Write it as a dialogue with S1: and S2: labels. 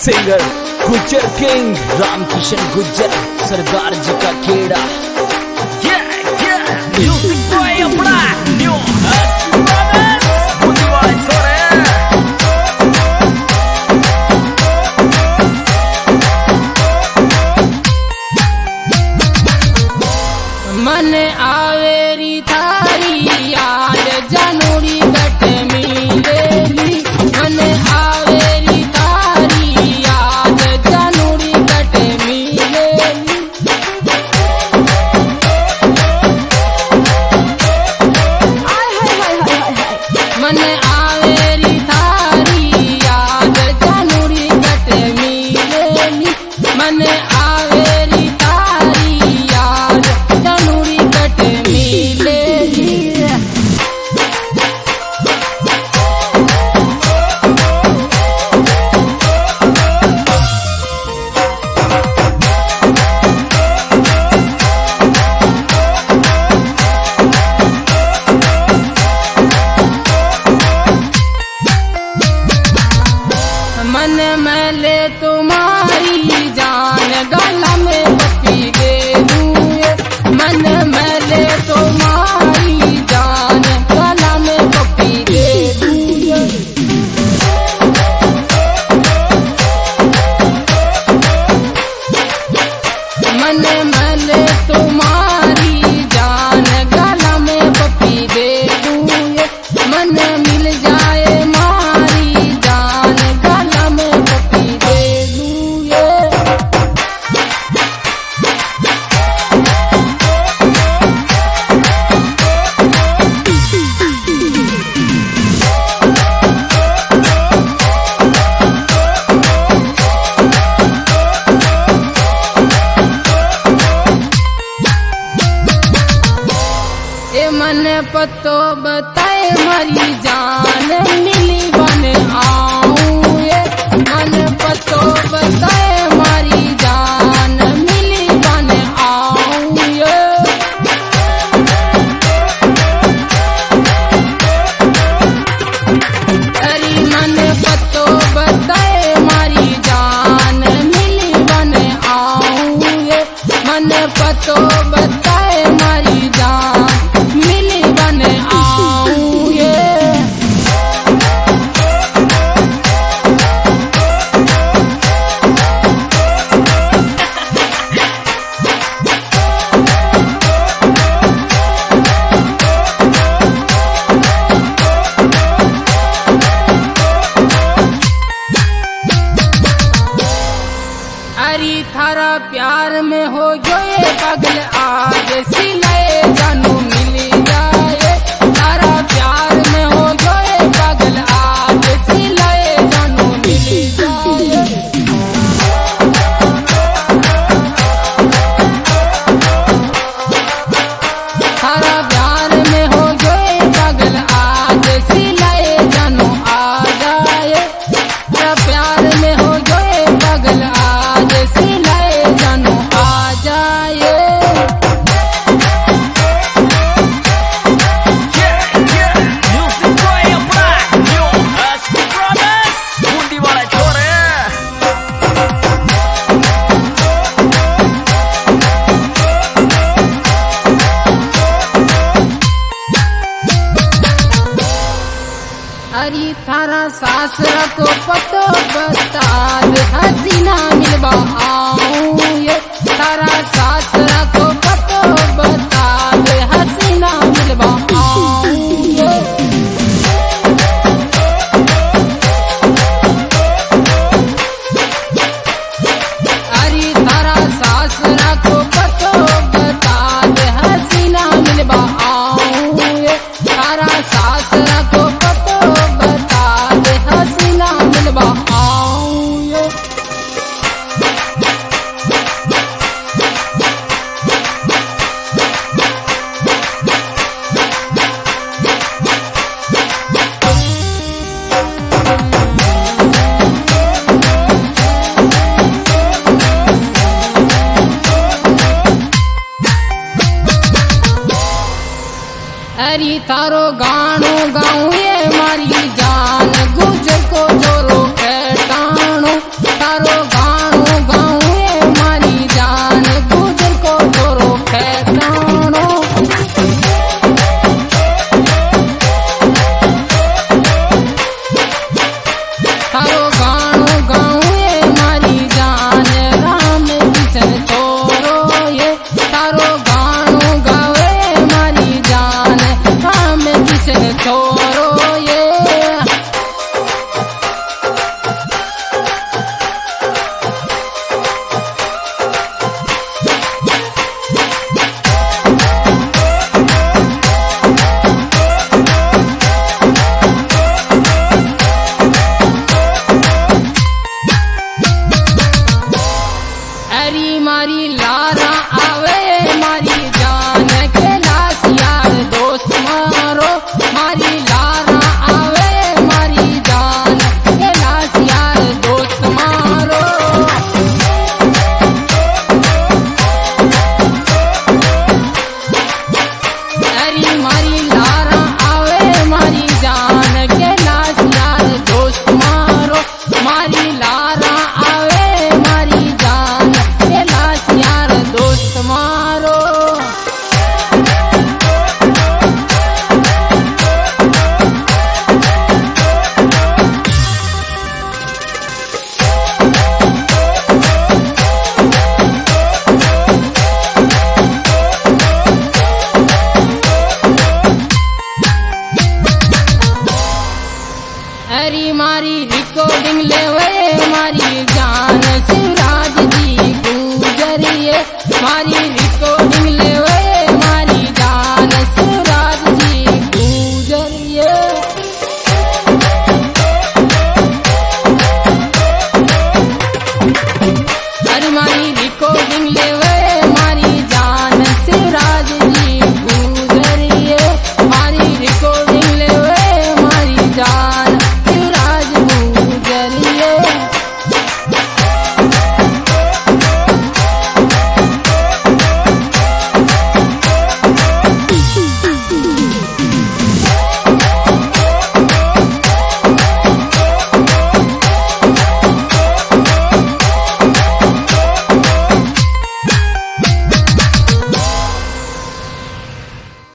S1: singer Gujjar king Ramkishan Gujjar Sardar ji का केड़ा music boy अपना न्यू
S2: मन आवेरी थारी याद जनूरी गट मिलेली मन आवेरी थारी याद जनूरी गट मिलेली मन आवेरी थारी याद जनूरी गट मिलेली मन आवेरी थारी याद जनूरी गट मिलेली मन में ले तुम्हारी जान गला में पपी दे दूँ मन में ले तुम्हारी जान गला में पपी दे दूँ मन में ले तुम्हारी जान गला में पपी दे दूँ मन मिल जाए मारी जान गला में पपी दे दूँ ए मन पतो बताए मरी जान मिली बन आऊं ये मन पतो बताए मरी जान मिली बन आऊं ये अरे मन पतो बताए मरी जान मिली बन आऊं ये मन पतो बताए मरी जान मिली बन आऊं ये अरे थारा प्यार में हो जो ये पगल आज सिलाए जानू मिली जाए थारा प्यार में हो जो ये पगल आज सिलाए जानू मिली जाए थारा प्यार में हो जो ये पगल आज सिलाए जानू आ जाए थारा प्यार में हो जो ये पगल आज सिलाए जानू आ जाए
S1: म्यूजिक बॉय अपना न्यू बूंदी वाला छोरे
S2: अरे थारा सासरा को पतो बता दे हसीना मिलवा आऊं ये थारा सासरा को पतो बता दे हसीना मिलवा आऊं ये अरे थारा सासरा को पतो बता दे हसीना मिलवा आऊं ये थारा सासरा को पतो बता दे हसीना मिलवा आऊं ये अरे तारो गानो गाऊं ये मारी जान गुजर को जोरो है टाणो तारो मीटिंग ले